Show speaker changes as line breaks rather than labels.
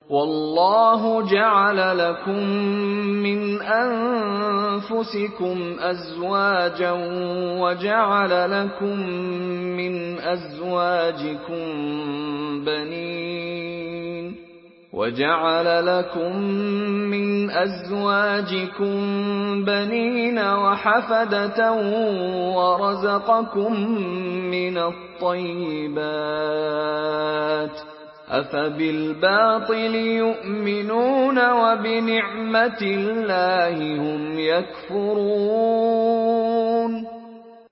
وَاللَّهُ جَعَلَ لَكُم مِّنْ أَنفُسِكُمْ أَزْوَاجًا وَجَعَلَ لَكُم مِّنْ أَزْوَاجِكُم بَنِينَ وَحَفَدَةً وَرَزَقَكُم مِّنَ الطَّيِّبَاتِ ۚ أَفَبِالْبَاطِلِ يُؤْمِنُونَ وَبِنِعْمَةِ اللَّهِ هُمْ يَكْفُرُونَ